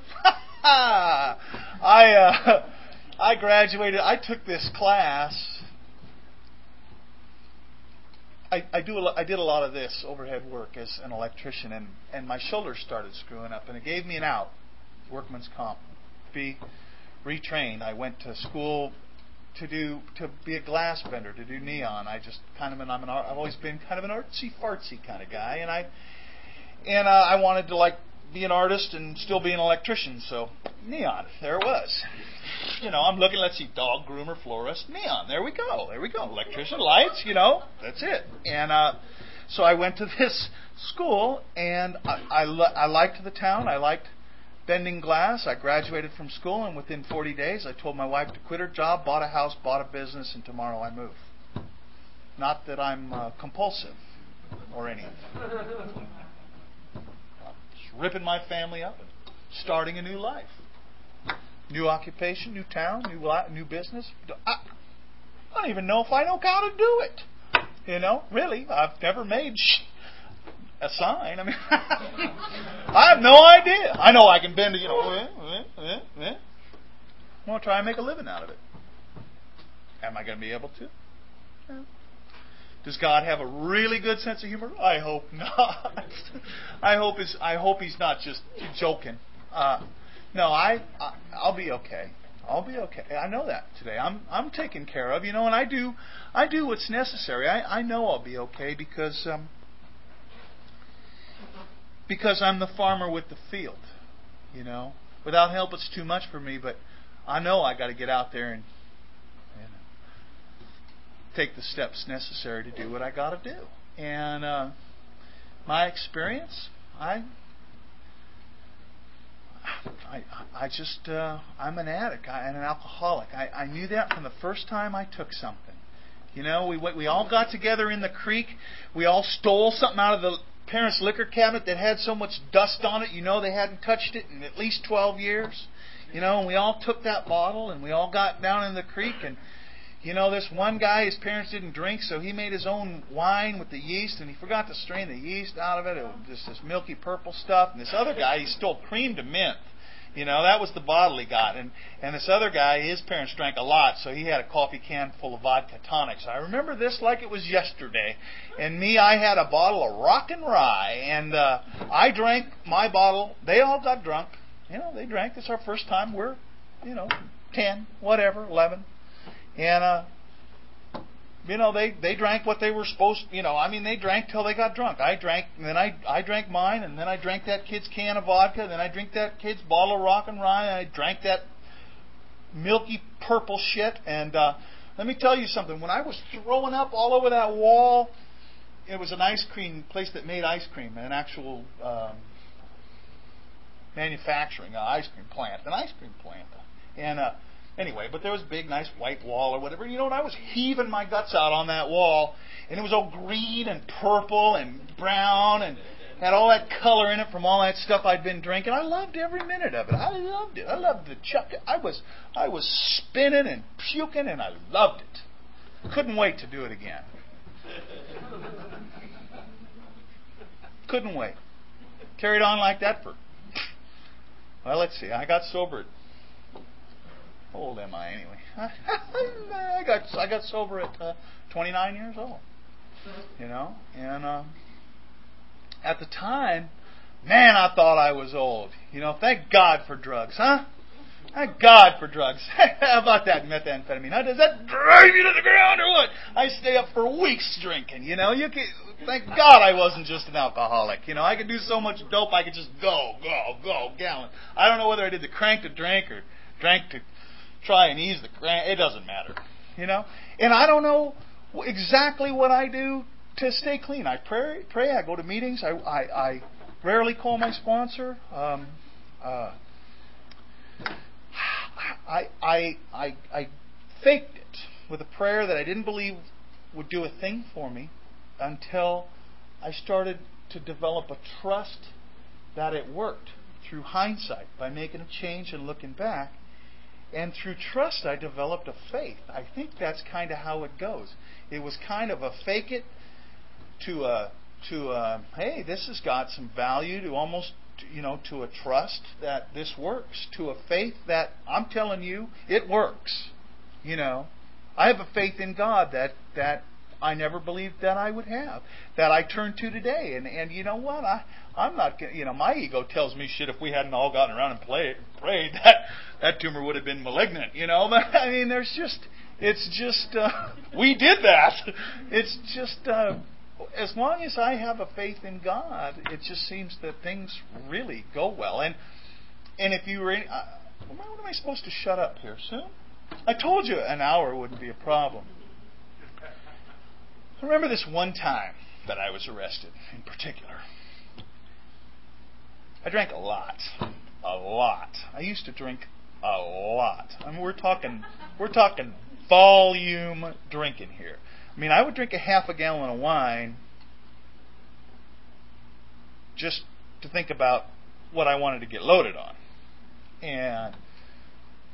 I graduated. I took this class. I did a lot of this overhead work as an electrician, and my shoulders started screwing up, and it gave me an out, workman's comp. Be retrained. I went to school to be a glass bender, to do neon. I've always been kind of an artsy fartsy kind of guy, and I wanted to be an artist and still be an electrician. So neon, there it was. I'm looking. Let's see, dog groomer, florist, neon. There we go. Electrician, lights. That's it. And so I went to this school, and I liked the town. I liked bending glass. I graduated from school, and within 40 days, I told my wife to quit her job, bought a house, bought a business, and tomorrow I move. Not that I'm compulsive or anything. Just ripping my family up and starting a new life. New occupation, new town, new business. I don't even know if I know how to do it. Really, I've never made a sign. I mean, I have no idea. I know I can bend it. I'm going to try and make a living out of it. Am I going to be able to? No. Does God have a really good sense of humor? I hope not. I hope He's not just joking. No, I'll be okay. I'll be okay. I know that today. I'm taken care of, and I do what's necessary. I know I'll be okay because I'm the farmer with the field. Without help, it's too much for me. But I know I got to get out there and take the steps necessary to do what I got to do. And my experience, I'm an addict and an alcoholic. I knew that from the first time I took something. We all got together in the creek. We all stole something out of the parents' liquor cabinet that had so much dust on it. They hadn't touched it in at least 12 years. And we all took that bottle and we all got down in the creek. And this one guy, his parents didn't drink, so he made his own wine with the yeast, and he forgot to strain the yeast out of it. It was just this milky purple stuff. And this other guy, he stole cream to mint. That was the bottle he got. And this other guy, his parents drank a lot, so he had a coffee can full of vodka tonics. I remember this like it was yesterday. And me, I had a bottle of Rock and Rye, and I drank my bottle. They all got drunk. They drank. It's our first time. We're, 10, whatever, 11. And, they drank what they were supposed to, they drank till they got drunk. I drank, and then I drank mine, and then I drank that kid's can of vodka, and then I drank that kid's bottle of Rock and Rye, and I drank that milky purple shit. And let me tell you something. When I was throwing up all over that wall, it was an ice cream place that made ice cream, an actual manufacturing ice cream plant, And anyway, but there was a big, nice white wall or whatever. And I was heaving my guts out on that wall, and it was all green and purple and brown and had all that color in it from all that stuff I'd been drinking. I loved every minute of it. I loved it. I loved the chuck. I was spinning and puking, and I loved it. Couldn't wait to do it again. Couldn't wait. Carried on like that well, let's see. I got sober at how old am I anyway? I got sober at 29 years old. And at the time, man, I thought I was old. Thank God for drugs, huh? Thank God for drugs. How about that methamphetamine? Huh? Does that drive you to the ground or what? I stay up for weeks drinking. Thank God I wasn't just an alcoholic. I could do so much dope I could just go, gallon. I don't know whether I did the crank to drink or drank to try and ease the crank. It doesn't matter, And I don't know exactly what I do to stay clean. I pray. I go to meetings. I rarely call my sponsor. I faked it with a prayer that I didn't believe would do a thing for me until I started to develop a trust that it worked through hindsight by making a change and looking back. And through trust, I developed a faith. I think that's kind of how it goes. It was kind of a fake it to a hey, this has got some value, to almost, to a trust that this works, to a faith that I'm telling you, it works. I have a faith in God that I never believed that I would have, that I turn to today. And you know what? I'm not, my ego tells me shit. If we hadn't all gotten around and prayed, that tumor would have been malignant. But I mean, it's just, we did that. It's just, as long as I have a faith in God, it just seems that things really go well. And if you were, when am I supposed to shut up here? Soon? I told you an hour wouldn't be a problem. I remember this one time that I was arrested in particular. I drank a lot. I used to drink a lot. I mean, we're talking volume drinking here. I mean, I would drink a half a gallon of wine just to think about what I wanted to get loaded on. And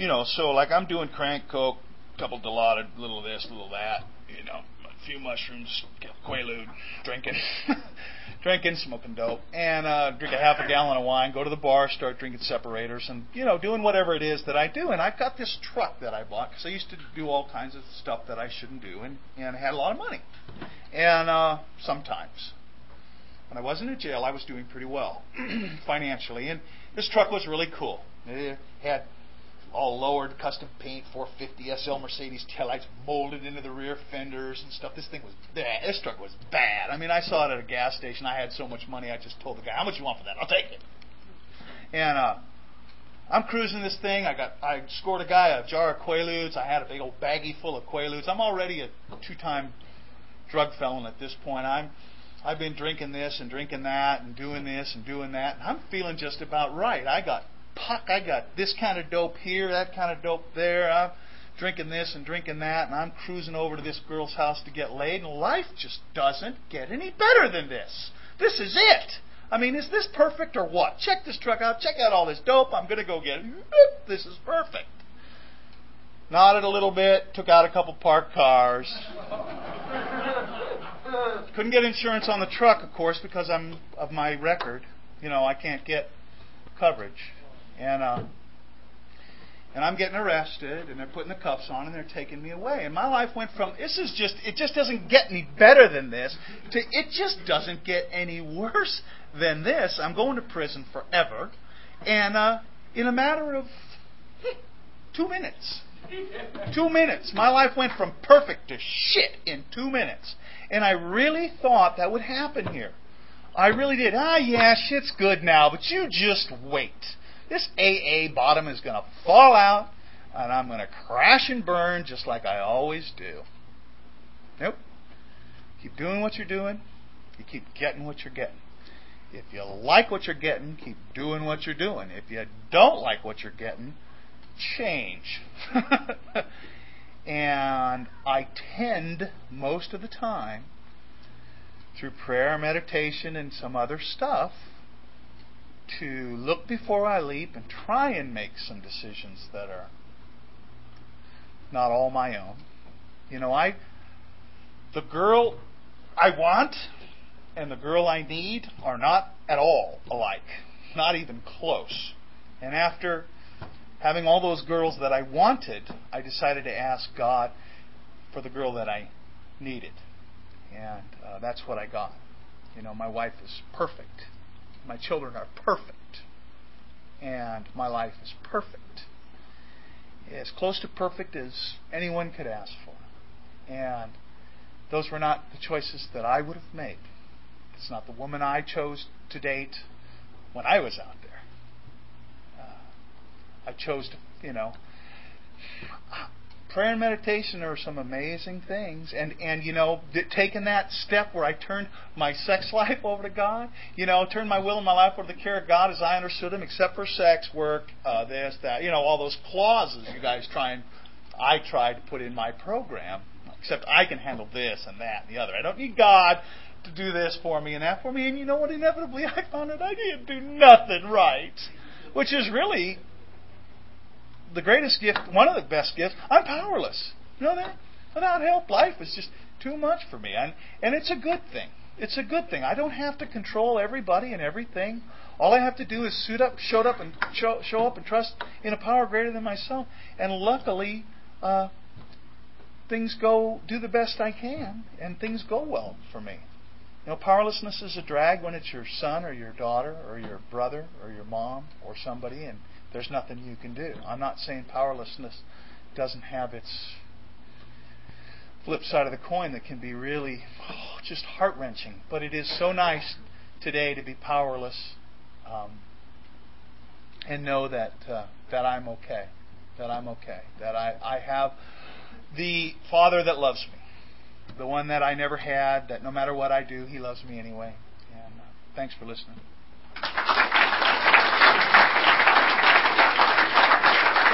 So like I'm doing crank coke, couple Dilaudid, little of this, little of that, a few mushrooms, Quaalude, drinking, smoking dope, and drink a half a gallon of wine, go to the bar, start drinking separators, and, doing whatever it is that I do. And I've got this truck that I bought because I used to do all kinds of stuff that I shouldn't do, and I had a lot of money. And sometimes, when I wasn't in jail, I was doing pretty well financially, and this truck was really cool. It had all lowered custom paint, 450 SL Mercedes taillights molded into the rear fenders and stuff. This thing was bad. This truck was bad. I mean, I saw it at a gas station. I had so much money, I just told the guy, how much you want for that? I'll take it. And I'm cruising this thing. I scored a guy a jar of Quaaludes. I had a big old baggie full of Quaaludes. I'm already a 2-time drug felon at this point. I've been drinking this and drinking that and doing this and doing that, and I'm feeling just about right. I got this kind of dope here, that kind of dope there. I'm drinking this and drinking that, and I'm cruising over to this girl's house to get laid, and life just doesn't get any better than this. This is it. I mean, is this perfect or what? Check this truck out. Check out all this dope. I'm going to go get it. This is perfect. Nodded a little bit, took out a couple parked cars. Couldn't get insurance on the truck, of course, because of my record. I can't get coverage. And I'm getting arrested, and they're putting the cuffs on, and they're taking me away. And my life went from, it just doesn't get any better than this, to it just doesn't get any worse than this. I'm going to prison forever. And in a matter of 2 minutes. 2 minutes. My life went from perfect to shit in 2 minutes. And I really thought that would happen here. I really did. Yeah, shit's good now, but you just wait. This AA bottom is going to fall out, and I'm going to crash and burn just like I always do. Nope. Keep doing what you're doing. You keep getting what you're getting. If you like what you're getting, keep doing what you're doing. If you don't like what you're getting, change. And I tend, most of the time, through prayer, meditation, and some other stuff, to look before I leap and try and make some decisions that are not all my own. The girl I want and the girl I need are not at all alike. Not even close. And after having all those girls that I wanted, I decided to ask God for the girl that I needed. And that's what I got. My wife is perfect. My children are perfect. And my life is perfect. As close to perfect as anyone could ask for. And those were not the choices that I would have made. It's not the woman I chose to date when I was out there. I chose to, prayer and meditation are some amazing things. And taking that step where I turned my sex life over to God, turned my will and my life over to the care of God as I understood Him, except for sex, work, this, that, all those clauses you guys I tried to put in my program, except I can handle this and that and the other. I don't need God to do this for me and that for me. And you know what? Inevitably, I found that I didn't do nothing right, which is really the greatest gift, one of the best gifts. I'm powerless. You know that? Without help, life is just too much for me. And it's a good thing. It's a good thing. I don't have to control everybody and everything. All I have to do is show up and trust in a power greater than myself. And luckily, things do the best I can, and things go well for me. Powerlessness is a drag when it's your son or your daughter or your brother or your mom or somebody, and there's nothing you can do. I'm not saying powerlessness doesn't have its flip side of the coin that can be really just heart-wrenching. But it is so nice today to be powerless and know that I'm okay. That I'm okay. That I have the Father that loves me. The one that I never had, that no matter what I do, He loves me anyway. And thanks for listening.